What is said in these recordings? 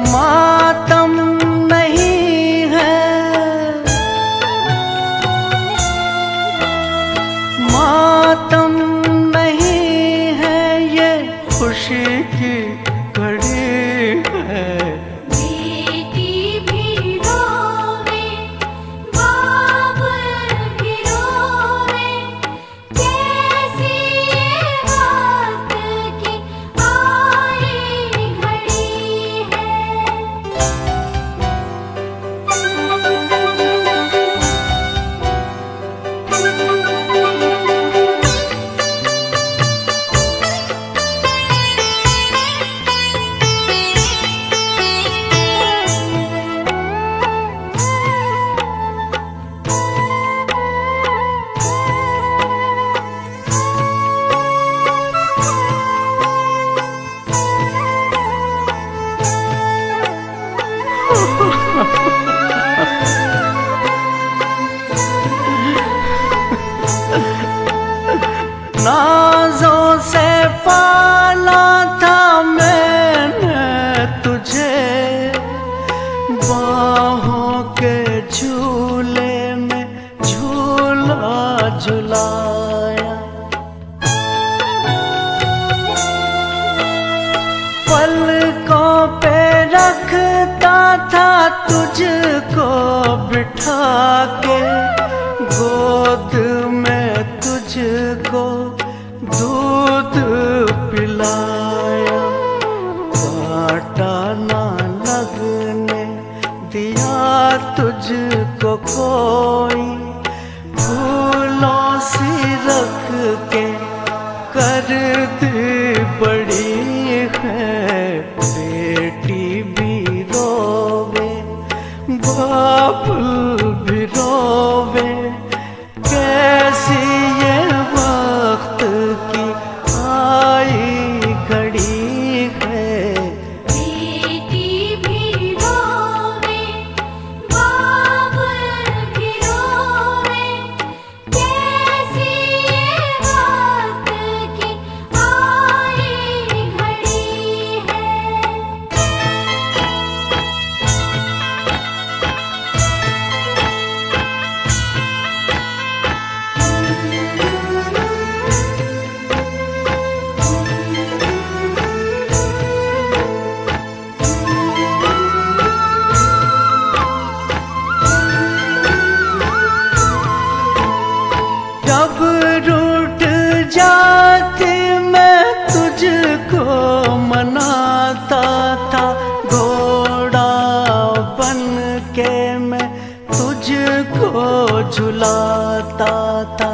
मातम नहीं है, मातम नहीं है, ये खुशी की घड़ी है। बेटी भी रोवे, बाप भी रोवे, कैसी ये वक्त की आई घड़ी है। नाज़ों से पाला था मैंने तुझे, बाहों के झूले में झूला झुलाया। पलकों पे रखता था तुझको बिठा के, गोद में तुझको दूध पिलाया। कांटा ना लगने दिया तुझको कोई, फूलों सी रख के कर दी बड़ी है। बेटी भी रोवे, बाप भी रोवे, कैसी ये वक्त की आई घड़ी है। बेटी भी रोवे, बाप भी रोवे, कैसी ये वक्त की आई घड़ी है। जब रूठ जाती मैं तुझको मनाता था, घोड़ा बन के मैं तुझको झुलाता था।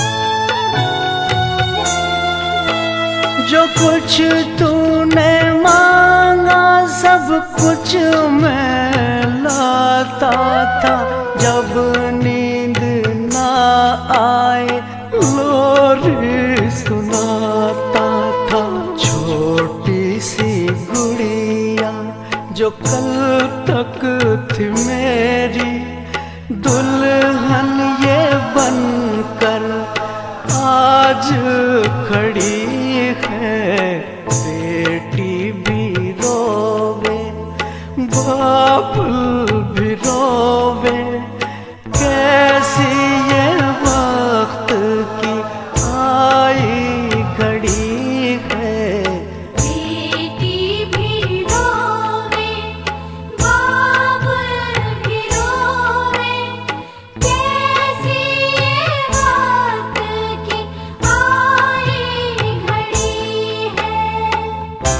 जो कुछ तूने मांगा सब कुछ मैं लाता था। जब नींद ना आए लोरी सुनाता था। छोटी सी गुड़िया जो कल तक थी मेरी, दुल्हन ये बनकर आज खड़ी है। बेटी भी रोवे, बाप भी रोवे, कैसी ये वक्त की आई घड़ी है। बेटी भी रोवे, बाप भी रोवे, कैसी ये वक्त की आई घड़ी है।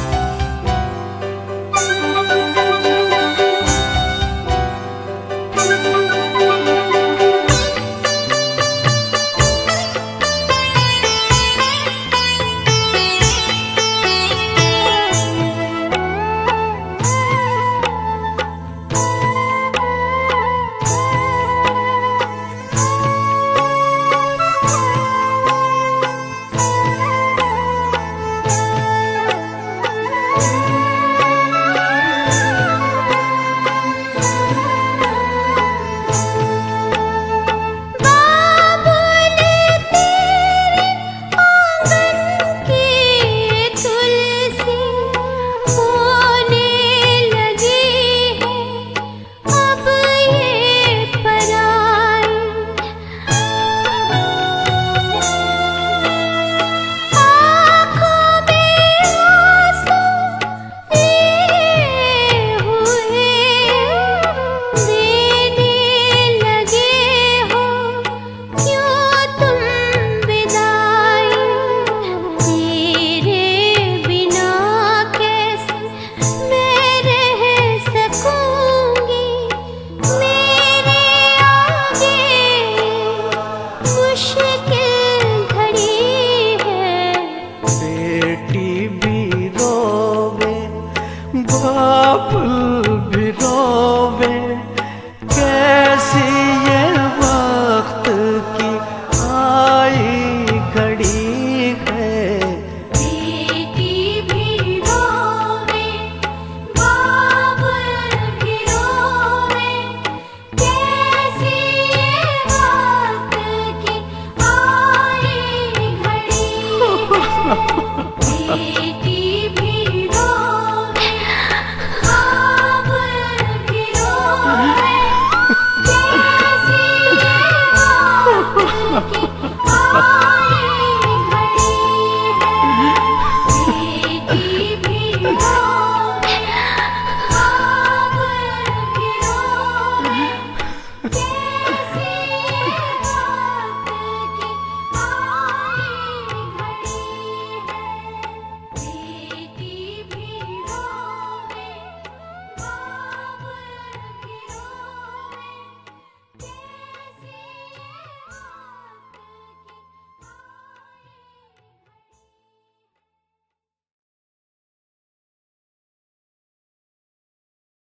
बाबुल